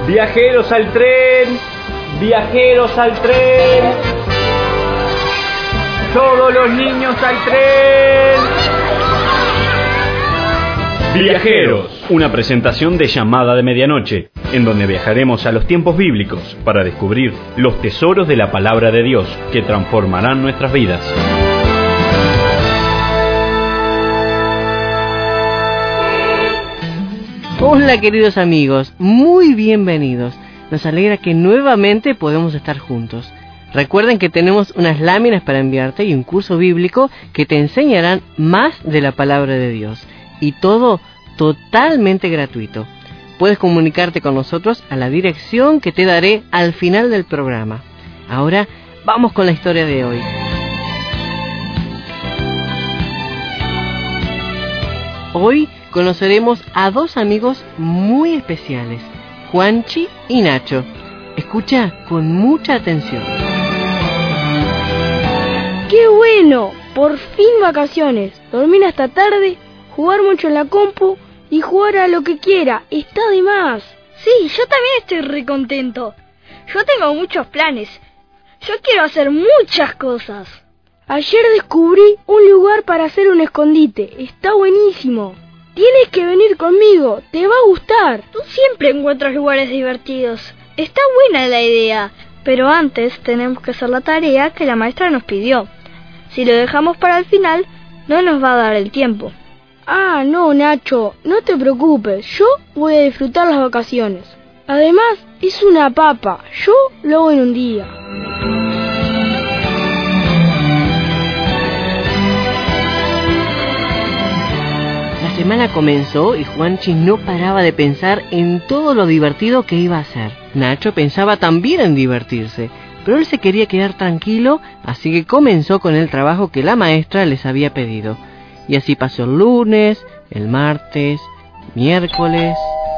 Viajeros al tren, viajeros al tren. Todos los niños al tren. Viajeros, una presentación de Llamada de Medianoche, en donde viajaremos a los tiempos bíblicos para descubrir los tesoros de la palabra de Dios que transformarán nuestras vidas. Hola queridos amigos, muy bienvenidos. Nos alegra que nuevamente podemos estar juntos. Recuerden que tenemos unas láminas para enviarte y un curso bíblico que te enseñarán más de la palabra de Dios. Y todo totalmente gratuito. Puedes comunicarte con nosotros a la dirección que te daré al final del programa. Ahora vamos con la historia de hoy. Hoy conoceremos a dos amigos muy especiales, Juanchi y Nacho. Escucha con mucha atención. ¡Qué bueno! Por fin vacaciones. Dormir hasta tarde, jugar mucho en la compu y jugar a lo que quiera. Está de más. Sí, yo también estoy re contento. Yo tengo muchos planes. Yo quiero hacer muchas cosas. Ayer descubrí un lugar para hacer un escondite. Está buenísimo. Tienes que venir conmigo. Te va a gustar. Tú siempre encuentras lugares divertidos. Está buena la idea. Pero antes tenemos que hacer la tarea que la maestra nos pidió. Si lo dejamos para el final, no nos va a dar el tiempo. Ah, no, Nacho, no te preocupes, yo voy a disfrutar las vacaciones. Además, es una papa, yo lo hago en un día. La semana comenzó y Juanchi no paraba de pensar en todo lo divertido que iba a hacer. Nacho pensaba también en divertirse, pero él se quería quedar tranquilo, así que comenzó con el trabajo que la maestra les había pedido. Y así pasó el lunes, el martes, miércoles.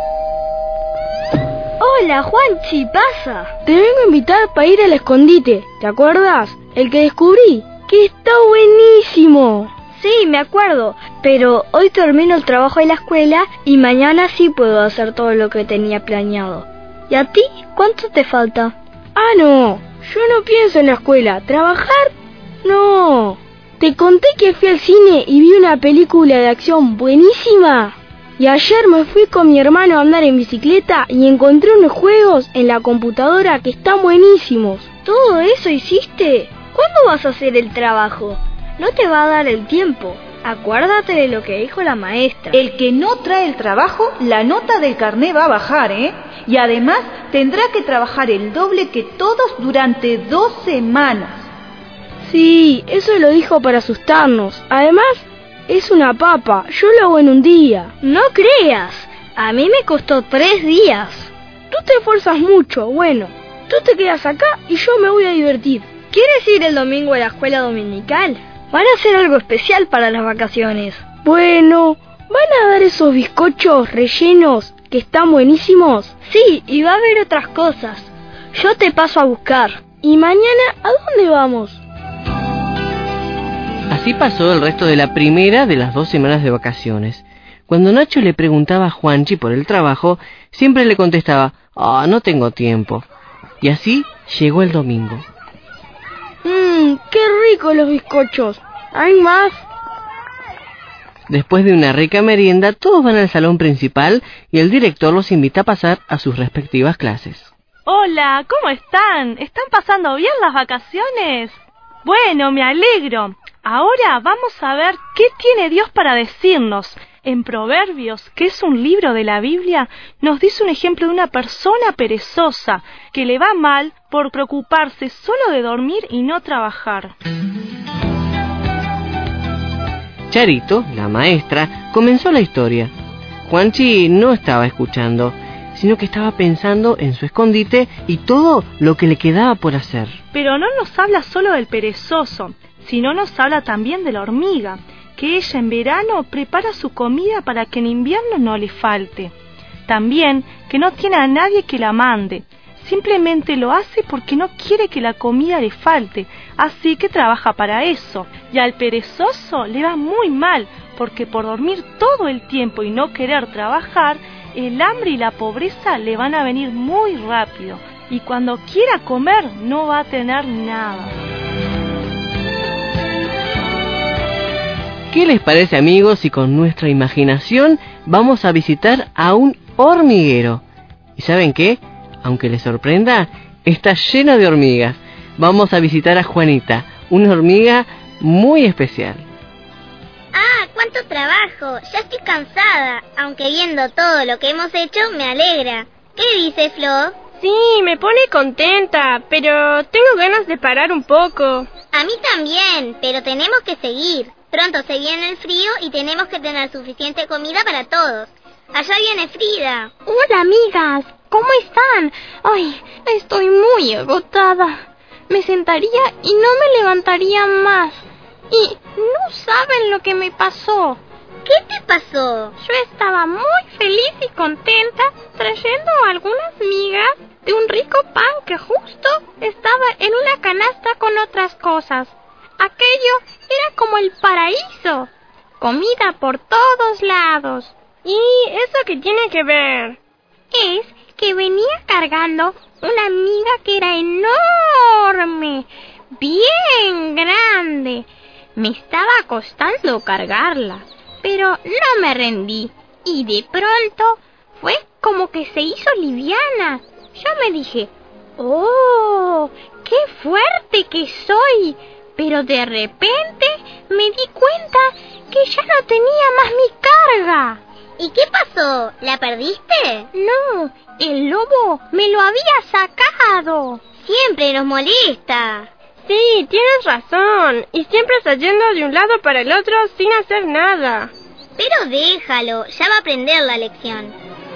Hola, Juanchi, pasa. Te vengo a invitar para ir al escondite, ¿te acuerdas? El que descubrí, que está buenísimo. Sí, me acuerdo, pero hoy termino el trabajo de la escuela y mañana sí puedo hacer todo lo que tenía planeado. ¿Y a ti? ¿Cuánto te falta? Ah, no, yo no pienso en la escuela. ¿Trabajar? No. Te conté que fui al cine y vi una película de acción buenísima. Y ayer me fui con mi hermano a andar en bicicleta y encontré unos juegos en la computadora que están buenísimos. ¿Todo eso hiciste? ¿Cuándo vas a hacer el trabajo? No te va a dar el tiempo. Acuérdate de lo que dijo la maestra. El que no trae el trabajo, la nota del carné va a bajar, ¿eh? Y además tendrá que trabajar el doble que todos durante 2 semanas. Sí, eso lo dijo para asustarnos. Además, es una papa, yo lo hago en un día. No creas, a mí me costó 3 días. Tú te esfuerzas mucho, bueno. Tú te quedas acá y yo me voy a divertir. ¿Quieres ir el domingo a la escuela dominical? Van a hacer algo especial para las vacaciones. Bueno, ¿van a dar esos bizcochos rellenos que están buenísimos? Sí, y va a haber otras cosas. Yo te paso a buscar. ¿Y mañana a dónde vamos? Así pasó el resto de la primera de las 2 semanas de vacaciones. Cuando Nacho le preguntaba a Juanchi por el trabajo, siempre le contestaba, no tengo tiempo. Y así llegó el domingo. ¡Qué ricos los bizcochos! ¿Hay más? Después de una rica merienda, todos van al salón principal y el director los invita a pasar a sus respectivas clases. Hola, ¿cómo están? ¿Están pasando bien las vacaciones? Bueno, me alegro. Ahora vamos a ver qué tiene Dios para decirnos. En Proverbios, que es un libro de la Biblia, nos dice un ejemplo de una persona perezosa que le va mal por preocuparse solo de dormir y no trabajar. Charito, la maestra, comenzó la historia. Juanchi no estaba escuchando, sino que estaba pensando en su escondite y todo lo que le quedaba por hacer. Pero no nos habla solo del perezoso, sino nos habla también de la hormiga, que ella en verano prepara su comida para que en invierno no le falte. También que no tiene a nadie que la mande, simplemente lo hace porque no quiere que la comida le falte, así que trabaja para eso. Y al perezoso le va muy mal, porque por dormir todo el tiempo y no querer trabajar, el hambre y la pobreza le van a venir muy rápido y cuando quiera comer no va a tener nada. ¿Qué les parece, amigos, si con nuestra imaginación vamos a visitar a un hormiguero? ¿Y saben qué? Aunque les sorprenda, está lleno de hormigas. Vamos a visitar a Juanita, una hormiga muy especial. ¡Ah, cuánto trabajo! Ya estoy cansada, aunque viendo todo lo que hemos hecho me alegra. ¿Qué dice Flo? Sí, me pone contenta, pero tengo ganas de parar un poco. A mí también, pero tenemos que seguir. Pronto se viene el frío y tenemos que tener suficiente comida para todos. Allá viene Frida. Hola, amigas. ¿Cómo están? Ay, estoy muy agotada. Me sentaría y no me levantaría más. Y no saben lo que me pasó. ¿Qué te pasó? Yo estaba muy feliz y contenta trayendo algunas migas de un rico pan que justo estaba en una canasta con otras cosas. Aquello era como el paraíso. Comida por todos lados. ¿Y eso qué tiene que ver? Es que venía cargando una miga que era enorme, bien grande. Me estaba costando cargarla, pero no me rendí. Y de pronto fue como que se hizo liviana. Yo me dije, ¡oh, qué fuerte que soy! Pero de repente me di cuenta que ya no tenía más mi carga. ¿Y qué pasó? ¿La perdiste? No, el lobo me lo había sacado. Siempre nos molesta. Sí, tienes razón. Y siempre está yendo de un lado para el otro sin hacer nada. Pero déjalo, ya va a aprender la lección.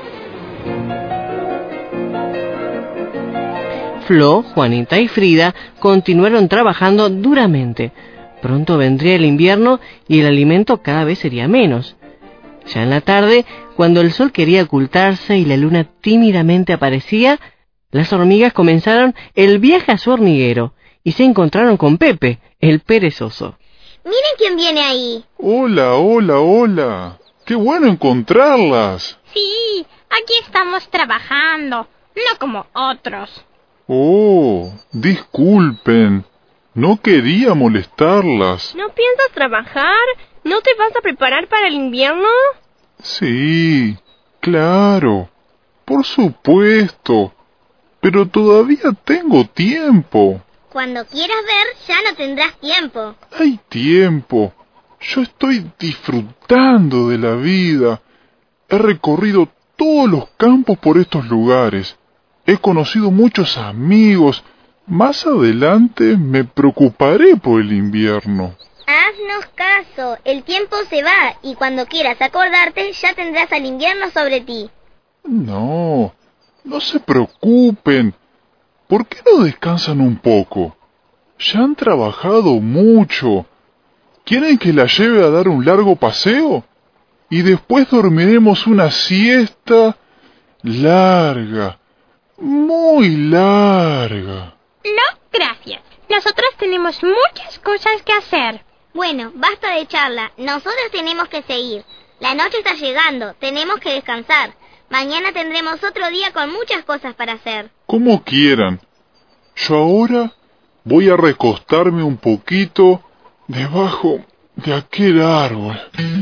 Flo, Juanita y Frida continuaron trabajando duramente. Pronto vendría el invierno y el alimento cada vez sería menos. Ya en la tarde, cuando el sol quería ocultarse y la luna tímidamente aparecía, las hormigas comenzaron el viaje a su hormiguero y se encontraron con Pepe, el perezoso. Miren quién viene ahí. Hola, hola, hola. ¡Qué bueno encontrarlas! Sí, aquí estamos trabajando, no como otros. Oh, disculpen. No quería molestarlas. ¿No piensas trabajar? ¿No te vas a preparar para el invierno? Sí, claro. Por supuesto. Pero todavía tengo tiempo. Cuando quieras ver, ya no tendrás tiempo. Hay tiempo. Yo estoy disfrutando de la vida. He recorrido todos los campos por estos lugares. He conocido muchos amigos. Más adelante me preocuparé por el invierno. Haznos caso, el tiempo se va y cuando quieras acordarte ya tendrás al invierno sobre ti. No se preocupen. ¿Por qué no descansan un poco? Ya han trabajado mucho. ¿Quieren que la lleve a dar un largo paseo? Y después dormiremos una siesta larga, muy larga. No, gracias. Nosotros tenemos muchas cosas que hacer. Bueno, basta de charla. Nosotros tenemos que seguir. La noche está llegando. Tenemos que descansar. Mañana tendremos otro día con muchas cosas para hacer. Como quieran. Yo ahora voy a recostarme un poquito debajo de aquel árbol.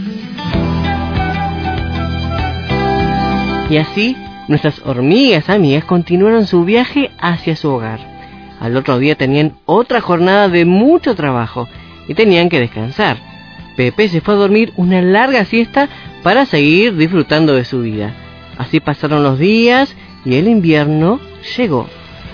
Y así, nuestras hormigas amigas continuaron su viaje hacia su hogar. Al otro día tenían otra jornada de mucho trabajo y tenían que descansar. Pepe se fue a dormir una larga siesta para seguir disfrutando de su vida. Así pasaron los días y el invierno llegó.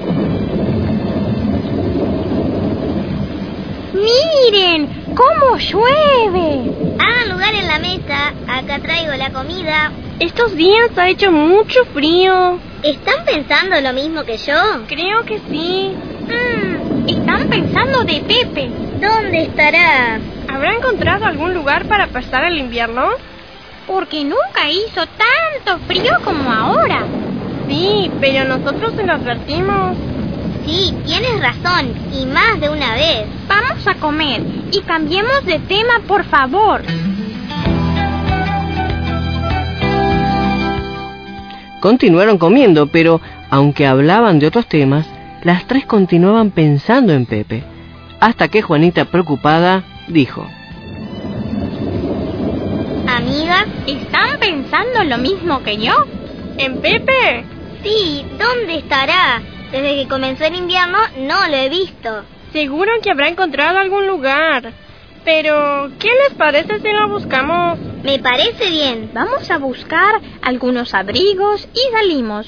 ¡Miren! ¡Cómo llueve! Hagan lugar en la mesa. Acá traigo la comida. Estos días ha hecho mucho frío. ¿Están pensando lo mismo que yo? Creo que sí. Están pensando de Pepe. ¿Dónde estará? ¿Habrá encontrado algún lugar para pasar el invierno? Porque nunca hizo tanto frío como ahora. Sí, pero nosotros se lo advertimos. Sí, tienes razón, y más de una vez. Vamos a comer y cambiemos de tema, por favor. Continuaron comiendo, pero aunque hablaban de otros temas, las tres continuaban pensando en Pepe, hasta que Juanita, preocupada, dijo: Amigas, ¿están pensando lo mismo que yo? ¿En Pepe? sí, ¿dónde estará? Desde que comenzó el invierno no lo he visto. Seguro que habrá encontrado algún lugar. Pero, ¿qué les parece si lo buscamos? Me parece bien. Vamos a buscar algunos abrigos y salimos.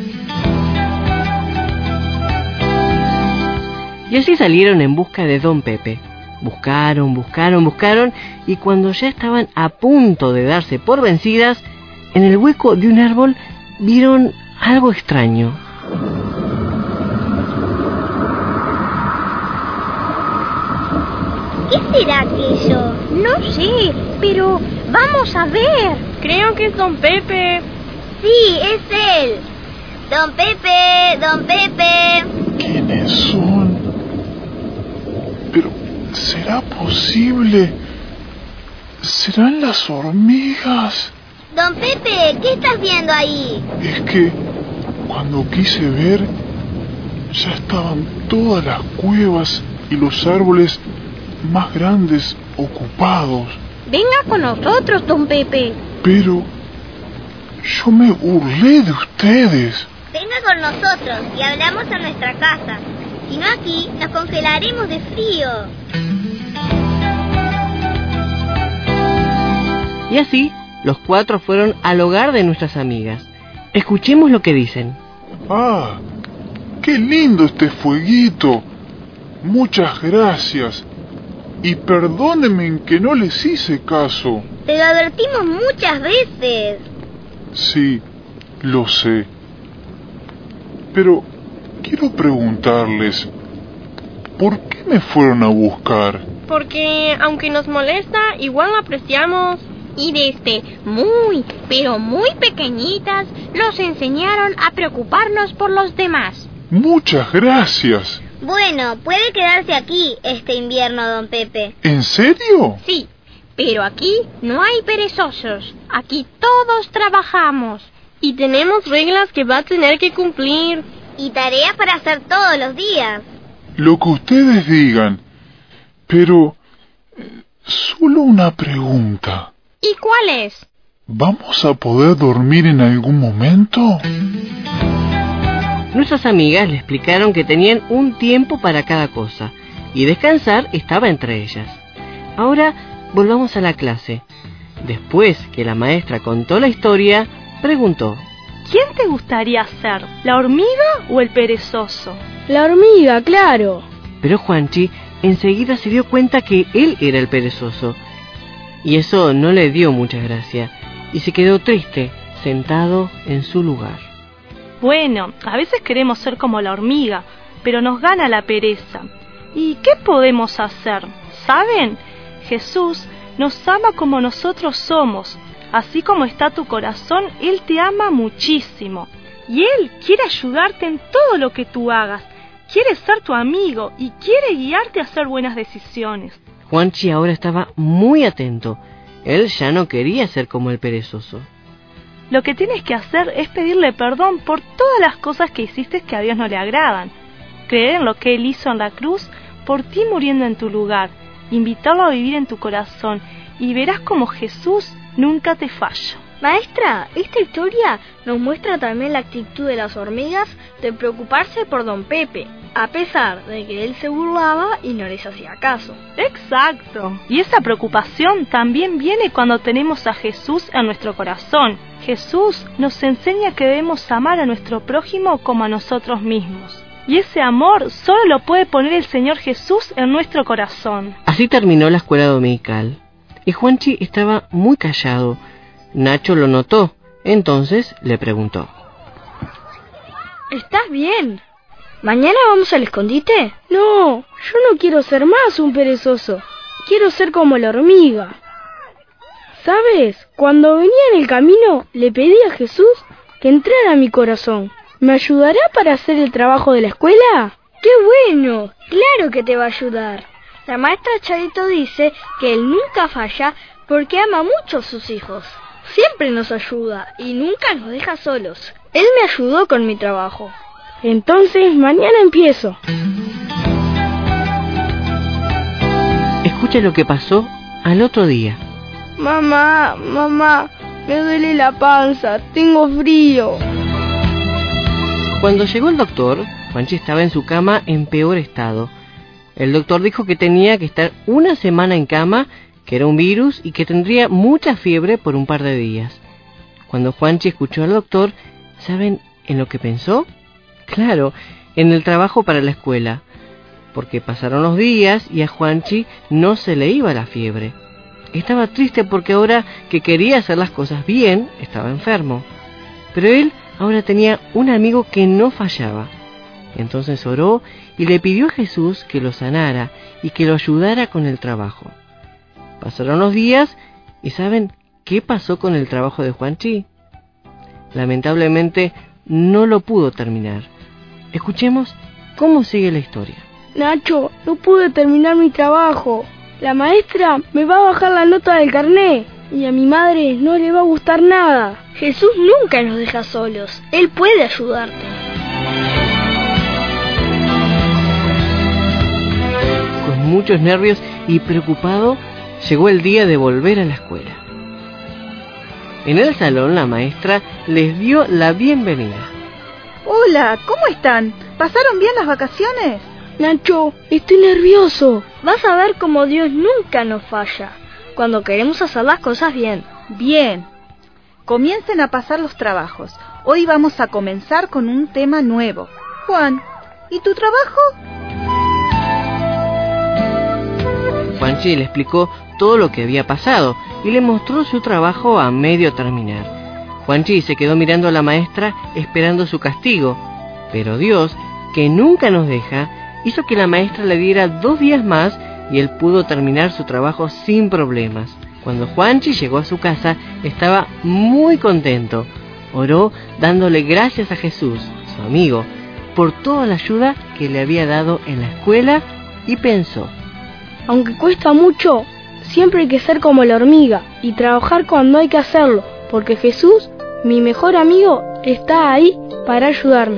Y así salieron en busca de don Pepe. Buscaron, y cuando ya estaban a punto de darse por vencidas, en el hueco de un árbol vieron algo extraño. ¿Qué será aquello? No sé, pero vamos a ver. Creo que es don Pepe. Sí, es él. Don Pepe, don Pepe. ¿Quiénes son? Pero, ¿será posible? ¿Serán las hormigas? Don Pepe, ¿qué estás viendo ahí? Es que cuando quise ver, ya estaban todas las cuevas y los árboles más grandes ocupados. Venga con nosotros, don Pepe. Pero yo me burlé de ustedes. Venga con nosotros y hablamos en nuestra casa. Si no, aquí nos congelaremos de frío. Y así, los cuatro fueron al hogar de nuestras amigas. Escuchemos lo que dicen. ¡Ah! ¡Qué lindo este fueguito! Muchas gracias. Y perdónenme en que no les hice caso. Te lo advertimos muchas veces. Sí, lo sé. Pero quiero preguntarles, ¿por qué me fueron a buscar? Porque, aunque nos molesta, igual lo apreciamos. Y desde muy, pero muy pequeñitas nos enseñaron a preocuparnos por los demás. Muchas gracias. Bueno, puede quedarse aquí este invierno, don Pepe. ¿En serio? Sí, pero aquí no hay perezosos. Aquí todos trabajamos. Y tenemos reglas que va a tener que cumplir. Y tareas para hacer todos los días. Lo que ustedes digan. Pero, solo una pregunta. ¿Y cuál es? ¿Vamos a poder dormir en algún momento? Nuestras amigas le explicaron que tenían un tiempo para cada cosa, y descansar estaba entre ellas. Ahora volvamos a la clase. Después que la maestra contó la historia, preguntó: ¿Quién te gustaría ser, la hormiga o el perezoso? La hormiga, claro. Pero Juanchi enseguida se dio cuenta que él era el perezoso, y eso no le dio mucha gracia, y se quedó triste, sentado en su lugar. Bueno, a veces queremos ser como la hormiga, pero nos gana la pereza. ¿Y qué podemos hacer? ¿Saben? Jesús nos ama como nosotros somos. Así como está tu corazón, Él te ama muchísimo. Y Él quiere ayudarte en todo lo que tú hagas. Quiere ser tu amigo y quiere guiarte a hacer buenas decisiones. Juanchi ahora estaba muy atento. Él ya no quería ser como el perezoso. Lo que tienes que hacer es pedirle perdón por todas las cosas que hiciste que a Dios no le agradan. Creer en lo que Él hizo en la cruz por ti muriendo en tu lugar. Invitarlo a vivir en tu corazón y verás como Jesús nunca te falla. Maestra, esta historia nos muestra también la actitud de las hormigas de preocuparse por don Pepe, a pesar de que él se burlaba y no les hacía caso. Exacto. Y esa preocupación también viene cuando tenemos a Jesús en nuestro corazón. Jesús nos enseña que debemos amar a nuestro prójimo como a nosotros mismos. Y ese amor solo lo puede poner el Señor Jesús en nuestro corazón. Así terminó la escuela dominical. Y Juanchi estaba muy callado. Nacho lo notó, entonces le preguntó: ¿Estás bien? ¿Mañana vamos al escondite? No, yo no quiero ser más un perezoso. Quiero ser como la hormiga. ¿Sabes? Cuando venía en el camino, le pedí a Jesús que entrara a mi corazón. ¿Me ayudará para hacer el trabajo de la escuela? ¡Qué bueno! Claro que te va a ayudar. La maestra Charito dice que él nunca falla porque ama mucho a sus hijos. Siempre nos ayuda y nunca nos deja solos. Él me ayudó con mi trabajo. Entonces, mañana empiezo. Escucha lo que pasó al otro día. Mamá, me duele la panza, tengo frío. Cuando llegó el doctor, Juanchi estaba en su cama en peor estado. El doctor dijo que tenía que estar una semana en cama, que era un virus y que tendría mucha fiebre por un par de días. Cuando Juanchi escuchó al doctor, ¿saben en lo que pensó? Claro, en el trabajo para la escuela, porque pasaron los días y a Juanchi no se le iba la fiebre. Estaba triste porque ahora que quería hacer las cosas bien, estaba enfermo. Pero él ahora tenía un amigo que no fallaba. Entonces oró y le pidió a Jesús que lo sanara y que lo ayudara con el trabajo. Pasaron los días y ¿saben qué pasó con el trabajo de Juanchi? Lamentablemente no lo pudo terminar. Escuchemos cómo sigue la historia. Nacho, no pude terminar mi trabajo. La maestra me va a bajar la nota del carné y a mi madre no le va a gustar nada. Jesús nunca nos deja solos. Él puede ayudarte. Con muchos nervios y preocupado, llegó el día de volver a la escuela. En el salón la maestra les dio la bienvenida. Hola, ¿cómo están? ¿Pasaron bien las vacaciones? Nacho, estoy nervioso. Vas a ver cómo Dios nunca nos falla cuando queremos hacer las cosas bien. Bien. Comiencen a pasar los trabajos. Hoy vamos a comenzar con un tema nuevo. Juan, ¿y tu trabajo? Juanchi le explicó todo lo que había pasado y le mostró su trabajo a medio terminar. Juanchi se quedó mirando a la maestra esperando su castigo, pero Dios, que nunca nos deja, hizo que la maestra le diera 2 días más y él pudo terminar su trabajo sin problemas. Cuando Juanchi llegó a su casa, estaba muy contento. Oró dándole gracias a Jesús, su amigo, por toda la ayuda que le había dado en la escuela y pensó: aunque cuesta mucho, siempre hay que ser como la hormiga y trabajar cuando hay que hacerlo, porque Jesús, mi mejor amigo, está ahí para ayudarme.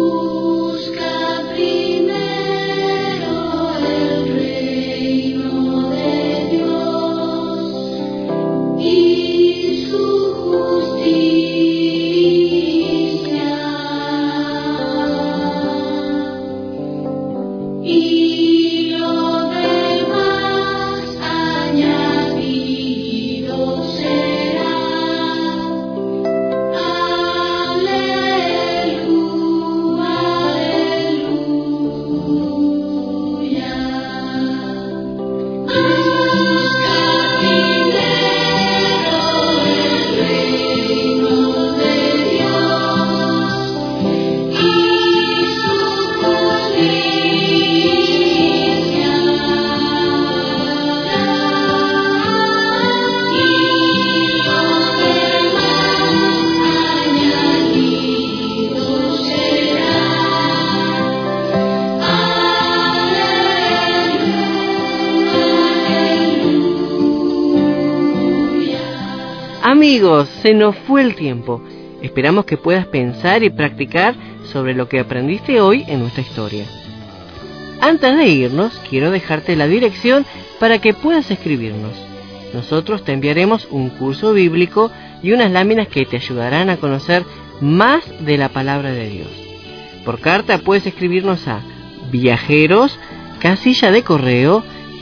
Amigos, se nos fue el tiempo. Esperamos que puedas pensar y practicar sobre lo que aprendiste hoy en nuestra historia. Antes de irnos, quiero dejarte la dirección para que puedas escribirnos. Nosotros te enviaremos un curso bíblico y unas láminas que te ayudarán a conocer más de la palabra de Dios. Por carta puedes escribirnos a Viajeros, casilla de correo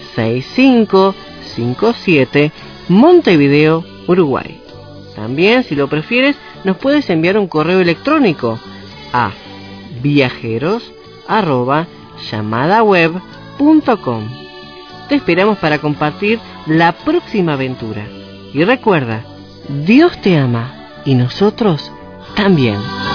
6557, Montevideo, Uruguay. También, si lo prefieres, nos puedes enviar un correo electrónico a viajeros@llamadaweb.com. Te esperamos para compartir la próxima aventura. Y recuerda, Dios te ama y nosotros también.